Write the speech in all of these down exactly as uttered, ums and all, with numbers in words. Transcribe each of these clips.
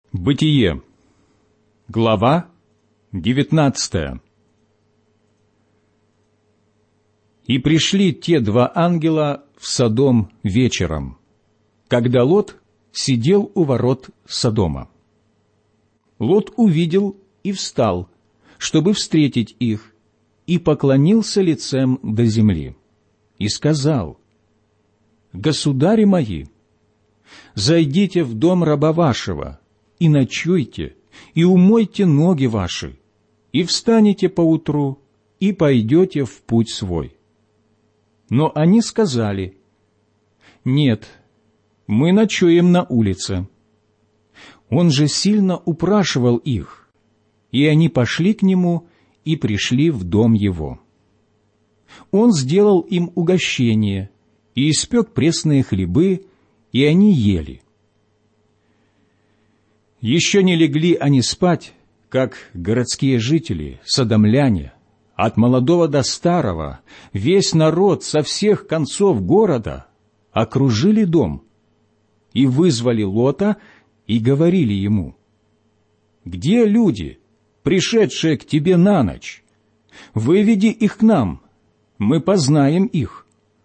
Бытие, глава девятнадцатая. И пришли те два ангела в Содом вечером, когда Лот сидел у ворот Содома. Лот увидел и встал, чтобы встретить их, и поклонился лицем до земли, и сказал: «Государи мои, зайдите в дом раба вашего, и ночуйте, и умойте ноги ваши, и встанете поутру, и пойдете в путь свой». Но они сказали: «Нет, мы ночуем на улице». Он же сильно упрашивал их, и они пошли к нему и пришли в дом его. Он сделал им угощение и испек пресные хлебы, и они ели. Еще не легли они спать, как городские жители, содомляне, от молодого до старого, весь народ со всех концов города окружили дом и вызвали Лота и говорили ему: «Где люди, пришедшие к тебе на ночь? Выведи их к нам, мы познаем их».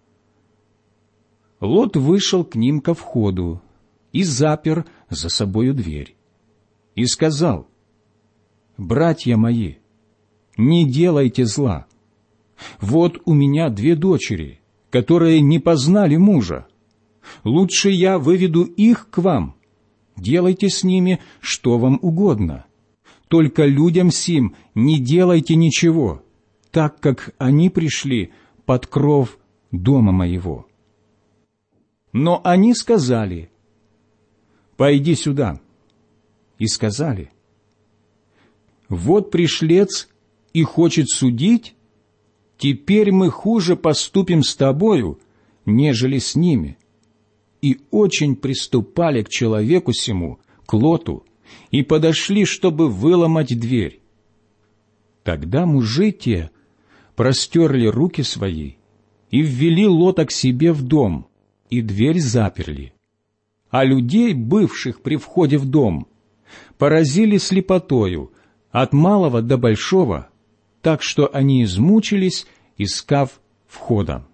Лот вышел к ним ко входу и запер за собою дверь. И сказал: «Братья мои, не делайте зла. Вот у меня две дочери, которые не познали мужа. Лучше я выведу их к вам. Делайте с ними, что вам угодно. Только людям сим не делайте ничего, так как они пришли под кров дома моего». Но они сказали: «Пойди сюда». И сказали: «Вот пришлец и хочет судить, теперь мы хуже поступим с тобою, нежели с ними». И очень приступали к человеку сему, к Лоту, и подошли, чтобы выломать дверь. Тогда мужи те простерли руки свои и ввели Лота к себе в дом, и дверь заперли. А людей, бывших при входе в дом, поразили слепотою от малого до большого, так что они измучились, искав входа.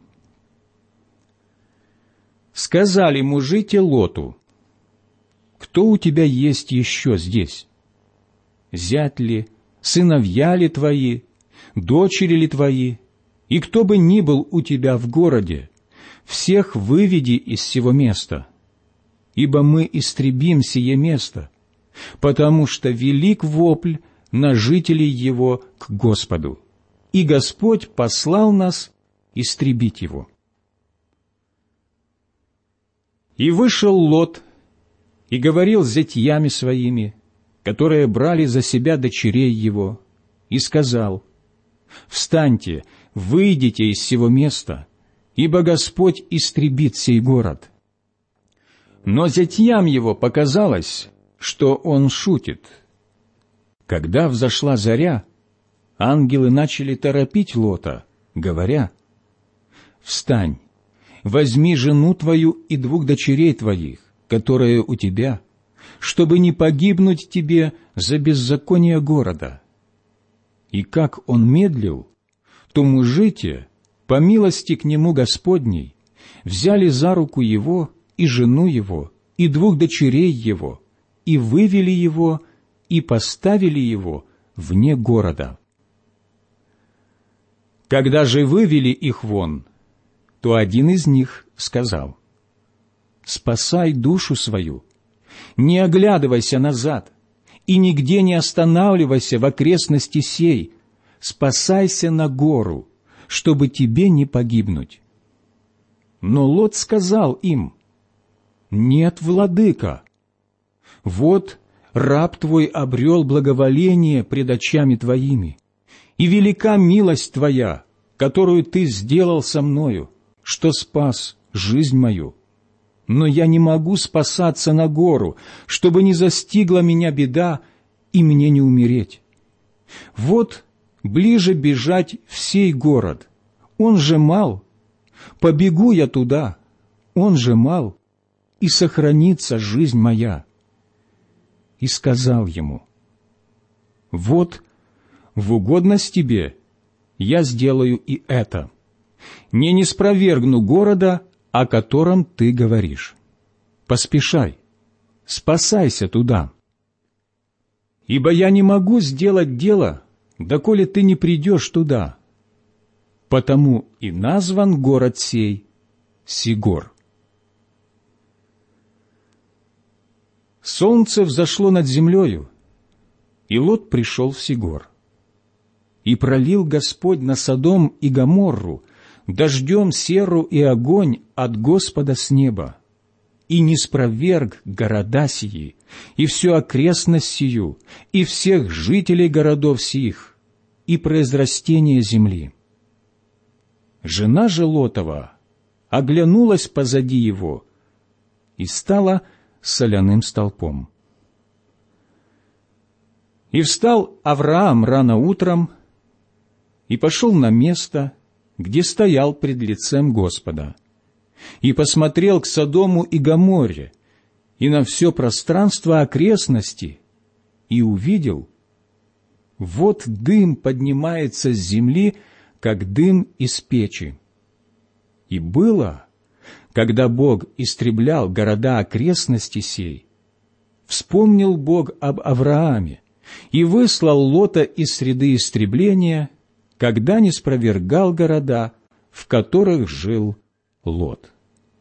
Сказали мужи те Лоту: «Кто у тебя есть еще здесь? Зять ли, сыновья ли твои, дочери ли твои, и кто бы ни был у тебя в городе, всех выведи из сего места, ибо мы истребим сие место, потому что велик вопль на жителей его к Господу, и Господь послал нас истребить его». И вышел Лот и говорил с зятьями своими, которые брали за себя дочерей его, и сказал: «Встаньте, выйдите из сего места, ибо Господь истребит сей город». Но зятьям его показалось, что он шутит. Когда взошла заря, ангелы начали торопить Лота, говоря: «Встань, возьми жену твою и двух дочерей твоих, которые у тебя, чтобы не погибнуть тебе за беззаконие города». И как он медлил, то мужи те, по милости к нему Господней, взяли за руку его и жену его, и двух дочерей его, и вывели его, и поставили его вне города. Когда же вывели их вон, то один из них сказал: «Спасай душу свою, не оглядывайся назад, и нигде не останавливайся в окрестности сей, спасайся на гору, чтобы тебе не погибнуть». Но Лот сказал им: «Нет, владыка, вот раб твой обрел благоволение пред очами твоими, и велика милость твоя, которую ты сделал со мною, что спас жизнь мою. Но я не могу спасаться на гору, чтобы не застигла меня беда и мне не умереть. Вот ближе бежать в сей город, он же мал, побегу я туда, он же мал, и сохранится жизнь моя. и сказал ему: «Вот, в угодность тебе я сделаю и это. Не ниспровергну города, о котором ты говоришь. Поспешай, спасайся туда. Ибо я не могу сделать дело, доколе ты не придешь туда. Потому и назван город сей Сигор». Солнце взошло над землею, и Лот пришел в Сигор. И пролил Господь на Содом и Гоморру дождем серу и огонь от Господа с неба, и ниспроверг города сии, и всю окрестность сию, и всех жителей городов сих, и произрастение земли. Жена же Лотова оглянулась позади его и стала соляным столпом. И встал Авраам рано утром и пошел на место, где стоял пред лицем Господа, и посмотрел к Содому и Гоморре и на все пространство окрестности, и увидел: вот дым поднимается с земли, как дым из печи. И было, когда Бог истреблял города окрестности сей, вспомнил Бог об Аврааме и выслал Лота из среды истребления, когда не спровергал города, в которых жил Лот.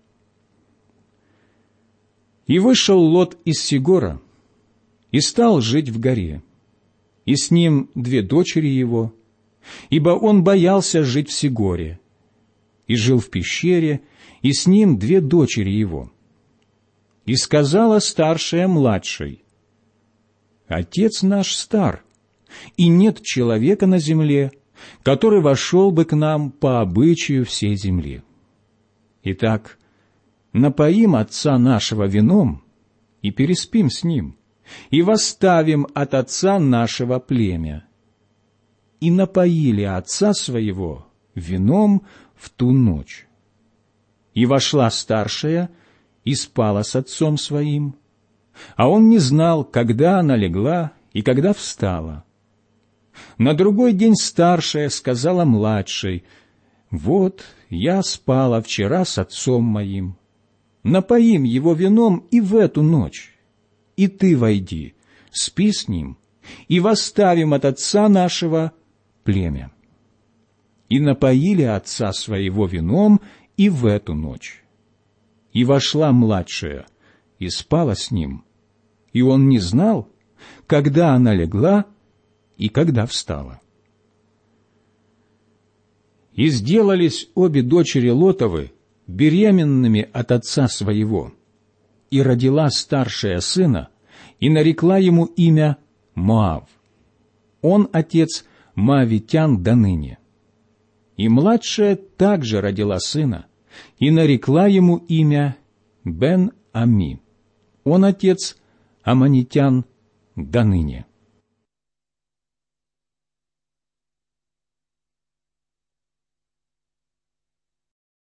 И вышел Лот из Сигора и стал жить в горе, и с ним две дочери его, ибо он боялся жить в Сигоре, и жил в пещере, и с ним две дочери его. И сказала старшая младшей: «Отец наш стар, и нет человека на земле, который вошел бы к нам по обычаю всей земли. Итак, напоим отца нашего вином и переспим с ним, и восставим от отца нашего племя». И напоили отца своего вином в ту ночь. И вошла старшая и спала с отцом своим, а он не знал, когда она легла и когда встала. На другой день старшая сказала младшей: «Вот я спала вчера с отцом моим. Напоим его вином и в эту ночь. И ты войди, спи с ним, и восставим от отца нашего племя». И напоили отца своего вином и в эту ночь. И вошла младшая и спала с ним, и он не знал, когда она легла и когда встала. И сделались обе дочери Лотовы беременными от отца своего, и родила старшая сына, и нарекла ему имя Моав. Он отец моавитян до ныне. И младшая также родила сына, и нарекла ему имя Бен-Ами. Он отец аммонитян до ныне.